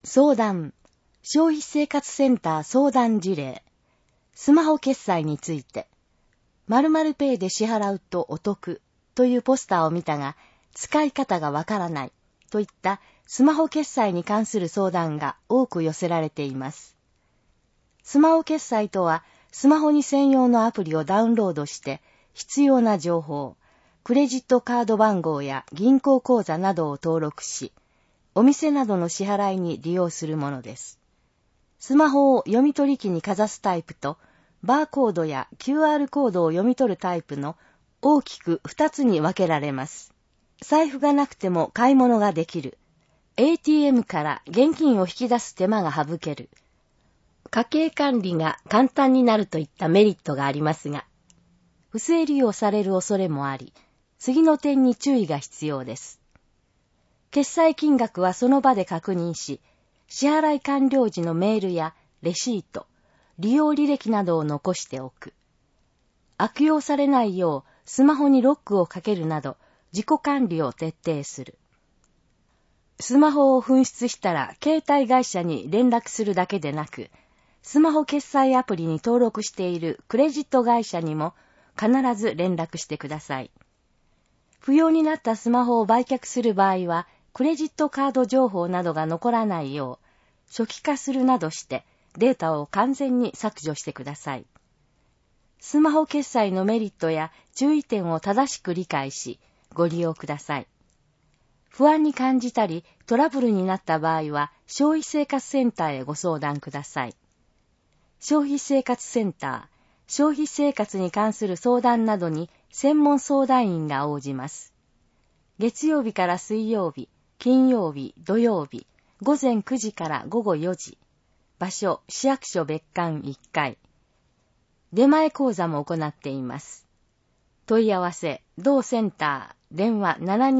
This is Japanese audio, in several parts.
相談、消費生活センター相談事例、スマホ決済について、〇〇ペイで支払うとお得というポスターを見たが、使い方がわからないといったスマホ決済に関する相談が多く寄せられています。スマホ決済とは、スマホに専用のアプリをダウンロードして必要な情報、クレジットカード番号や銀行口座などを登録し、お店などの支払いに利用するものです。スマホを読み取り機にかざすタイプと、バーコードや QR コードを読み取るタイプの大きく2つに分けられます。財布がなくても買い物ができる。ATM から現金を引き出す手間が省ける。家計管理が簡単になるといったメリットがありますが、不正利用される恐れもあり、次の点に注意が必要です。決済金額はその場で確認し、支払い完了時のメールやレシート、利用履歴などを残しておく。悪用されないようスマホにロックをかけるなど自己管理を徹底する。スマホを紛失したら携帯会社に連絡するだけでなく、スマホ決済アプリに登録しているクレジット会社にも必ず連絡してください。不要になったスマホを売却する場合は、クレジットカード情報などが残らないよう、初期化するなどしてデータを完全に削除してください。スマホ決済のメリットや注意点を正しく理解し、ご利用ください。不安に感じたりトラブルになった場合は、消費生活センターへご相談ください。消費生活センター、消費生活に関する相談などに専門相談員が応じます。月曜日から水曜日、金曜日、土曜日、午前9時から午後4時。場所、市役所別館1階。出前講座も行っています。問い合わせ、同センター、電話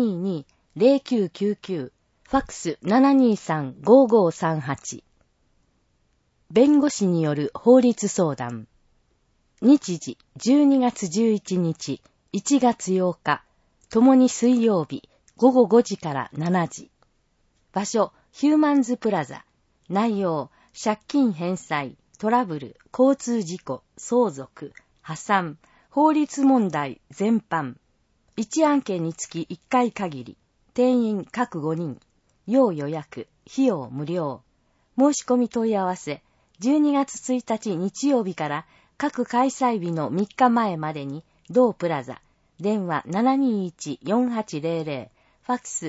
722-0999、ファックス 723-5538。弁護士による法律相談。日時、12月11日、1月8日、ともに水曜日、午後5時から7時。場所、ヒューマンズプラザ。内容、借金返済、トラブル、交通事故、相続、破産、法律問題全般。1案件につき1回限り。定員各5人。要予約、費用無料。申し込み問い合わせ、12月1日日曜日から各開催日の3日前までに、同プラザ、電話 721-4800、ファックス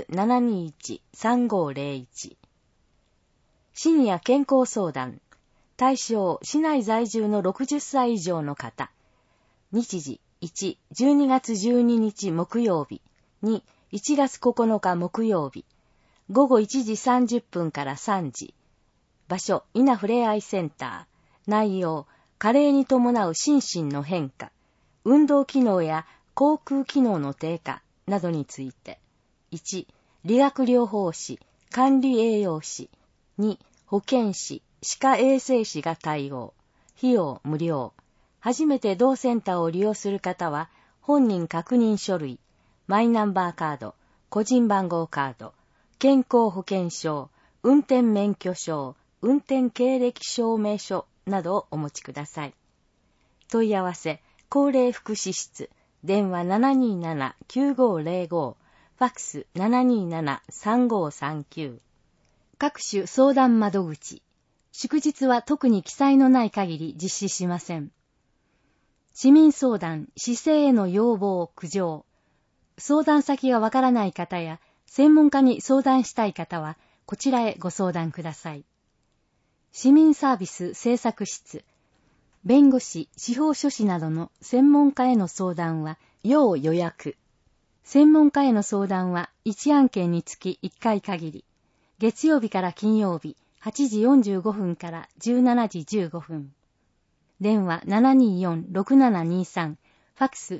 721-3501。シニア健康相談。対象、市内在住の60歳以上の方。日時、1、12月12日木曜日。2、1月9日木曜日。午後1時30分から3時。場所、稲ふれあいセンター。内容、加齢に伴う心身の変化。運動機能や口腔機能の低下などについて。1、理学療法士、管理栄養士。2、保健師、歯科衛生士が対応。費用無料。初めて同センターを利用する方は、本人確認書類、マイナンバーカード、個人番号カード、健康保険証、運転免許証、運転経歴証明書などをお持ちください。問い合わせ、高齢福祉室、電話 727-9505、ファックス 727-3539。各種相談窓口。祝日は特に記載のない限り実施しません。市民相談、市政への要望、苦情。相談先がわからない方や、専門家に相談したい方は、こちらへご相談ください。市民サービス政策室。弁護士、司法書士などの専門家への相談は、要予約。専門家への相談は、1案件につき1回限り。月曜日から金曜日、8時45分から17時15分。電話 724-6723、ファックス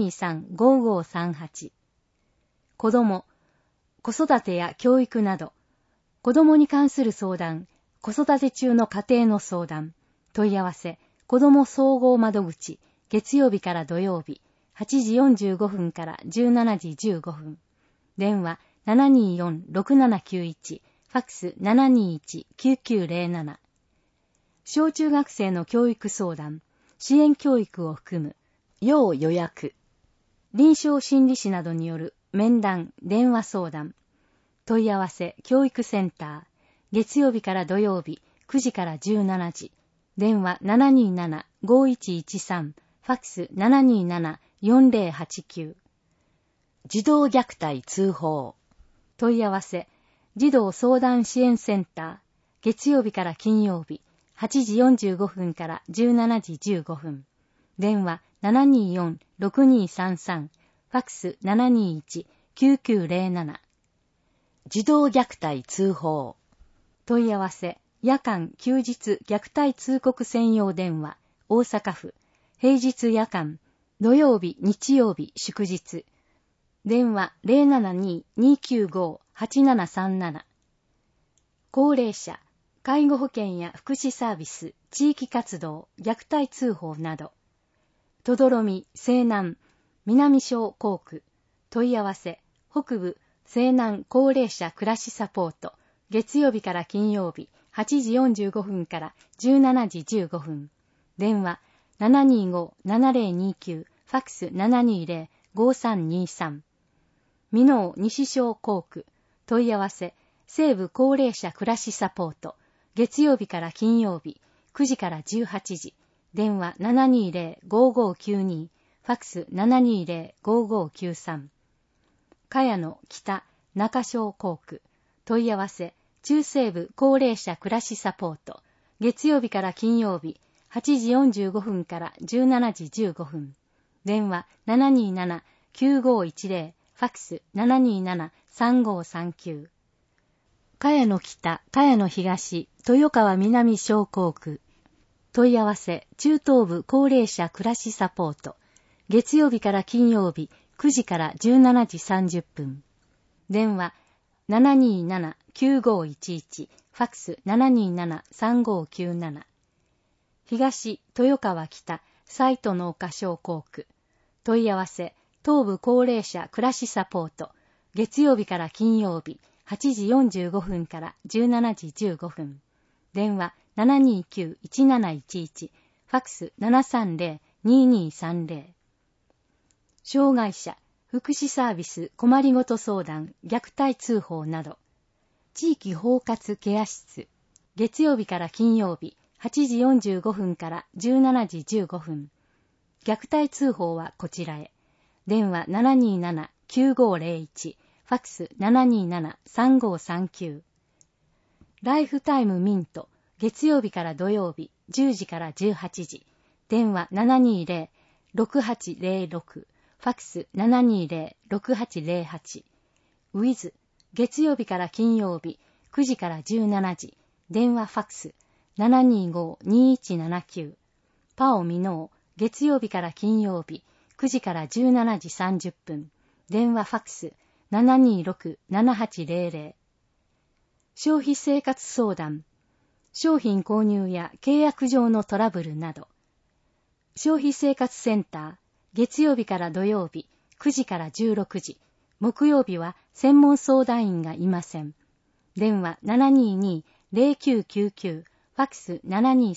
723-5538。子供、子育てや教育など、子供に関する相談、子育て中の家庭の相談、問い合わせ、子供総合窓口、月曜日から土曜日、8時45分から17時15分。電話 724-6791、フファクス 721-9907。小中学生の教育相談、支援教育を含む、要予約。臨床心理士などによる面談、電話相談。問い合わせ、教育センター。月曜日から土曜日、9時から17時。電話 727-5113。ファクス 727-4089。児童虐待通報。問い合わせ、児童相談支援センター。月曜日から金曜日、8時45分から17時15分。電話 724-6233。ファクス 721-9907。児童虐待通報。問い合わせ、夜間休日虐待通告専用電話、大阪府。平日夜間、土曜日、日曜日、祝日。電話 072-295-8737。高齢者、介護保険や福祉サービス、地域活動、虐待通報など。とどろみ、西南、南小校区。問い合わせ、北部、西南高齢者暮らしサポート。月曜日から金曜日、8時45分から17時15分。電話、725-7029。ファクス 720-5323。箕面西小校区。問い合わせ、西部高齢者暮らしサポート。月曜日から金曜日、9時から18時。電話 720-5592。ファクス 720-5593。茅野北中小校区。問い合わせ、中西部高齢者暮らしサポート。月曜日から金曜日、8時45分から17時15分。電話 727-9510。ファクス 727-3539。茅野北、茅野東、豊川南小校区。問い合わせ、中東部高齢者暮らしサポート。月曜日から金曜日、9時から17時30分。電話、727-9511。ファクス 727-3597。東、豊川北、西都農家小校区。問い合わせ、東部高齢者暮らしサポート。月曜日から金曜日、8時45分から17時15分。電話 729-1711。ファクス 730-2230。障害者、福祉サービス困りごと相談、虐待通報など。地域包括ケア室。月曜日から金曜日、8時45分から17時15分。虐待通報はこちらへ。電話 727-9501。ファクス 727-3539。ライフタイムミント。月曜日から土曜日、10時から18時。電話 720-6806。ファクス 720-6808。ウィズ。月曜日から金曜日、9時から17時。電話ファクス 725-2179。パオミノー。月曜日から金曜日、9時から17時30分。電話ファクス 726-7800。消費生活相談。商品購入や契約上のトラブルなど。消費生活センター。月曜日から土曜日、9時から16時。木曜日は専門相談員がいません。電話 722-0999。ファクス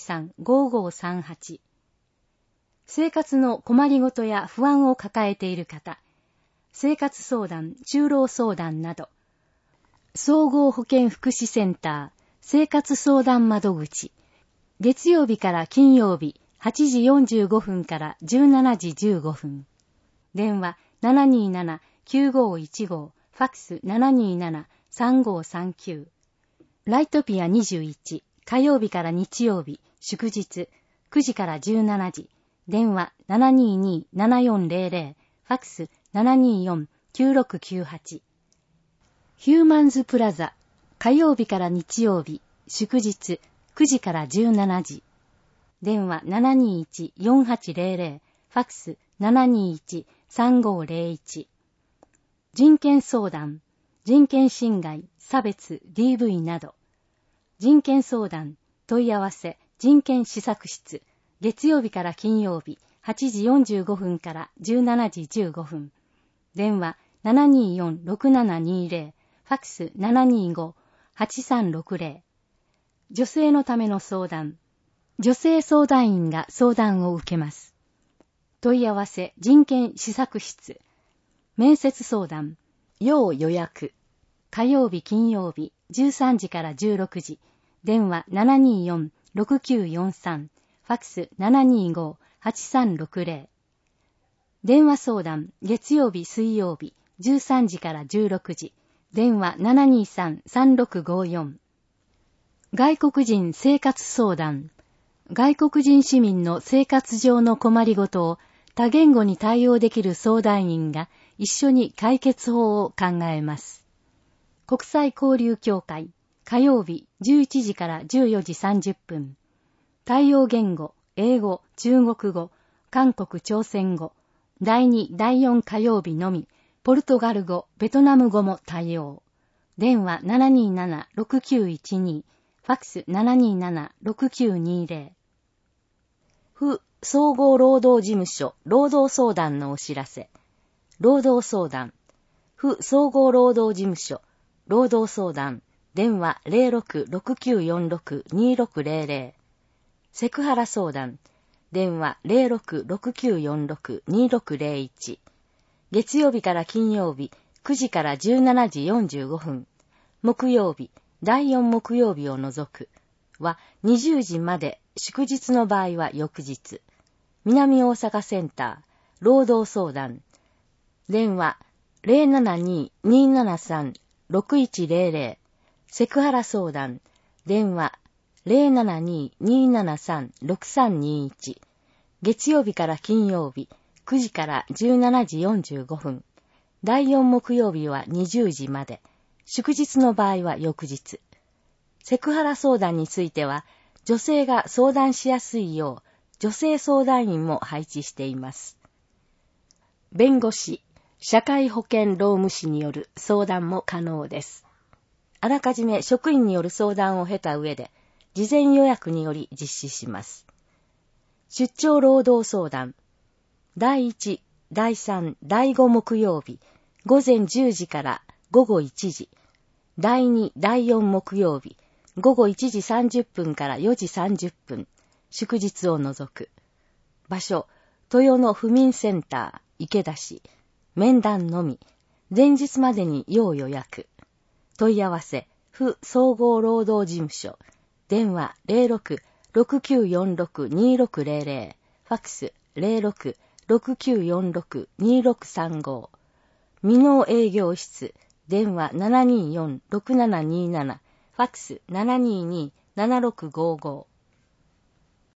723-5538。生活の困りごとや不安を抱えている方。生活相談、就労相談など。総合保健福祉センター、生活相談窓口。月曜日から金曜日、8時45分から17時15分。電話 727-9515。ファクス 727-3539。ライトピア21。火曜日から日曜日、祝日、9時から17時。電話 722-7400。ファクス 724-9698。ヒューマンズプラザ。火曜日から日曜日、祝日、9時から17時。電話 721-4800。ファクス 721-3501。人権相談、人権侵害、差別、DV など。人権相談、問い合わせ、人権施策室。月曜日から金曜日、8時45分から17時15分。電話 724-6720。ファクス 8360。女性のための相談。女性相談員が相談を受けます。問い合わせ人権施策室。面接相談。要予約。火曜日金曜日13時から16時。電話 724-6943。ファックス 725-8360。電話相談。月曜日水曜日13時から16時。電話 723-3654。外国人生活相談。外国人市民の生活上の困りごとを多言語に対応できる相談員が一緒に解決法を考えます。国際交流協会、火曜日11時から14時30分。対応言語、英語、中国語、韓国朝鮮語、第2、第4火曜日のみ、ポルトガル語、ベトナム語も対応。電話 727-6912、ファックス 727-6920。府総合労働事務所労働相談のお知らせ。労働相談。府総合労働事務所労働相談。電話 06-6946-2600。セクハラ相談。電話 06-6946-2601。月曜日から金曜日9時から17時45分。木曜日、第4木曜日を除くは20時まで、祝日の場合は翌日。南大阪センター、労働相談。電話 072-273-6100。セクハラ相談。電話 072-273-6321。月曜日から金曜日、9時から17時45分。第4木曜日は20時まで。祝日の場合は翌日。セクハラ相談については、女性が相談しやすいよう、女性相談員も配置しています。弁護士、社会保険労務士による相談も可能です。あらかじめ職員による相談を経た上で、事前予約により実施します。出張労働相談。第1、第3、第5木曜日、午前10時から午後1時。第2、第4木曜日、午後1時30分から4時30分。祝日を除く。場所、豊野府民センター、池田市。面談のみ。前日までに要予約。問い合わせ、府総合労働事務所。電話 06-6946-2600。ファックス 06-6946-2635。未納営業室。電話 724-6727。ファックス 722-7655。